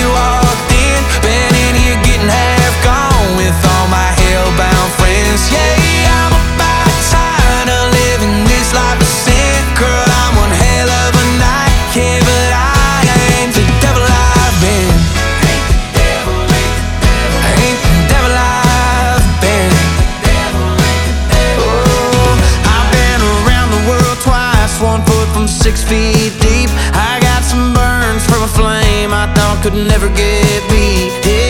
you walked in. Been in here getting half gone with all my hellbound friends. Yeah, I'm about tired of living this life of sin. Girl, I'm one hell of a night. Yeah, but I ain't the devil I've been. Ain't the devil I've been. Oh, I've been around the world twice, 1 foot from 6 feet deep. I got some burns from a flame I thought could never get beat. Yeah,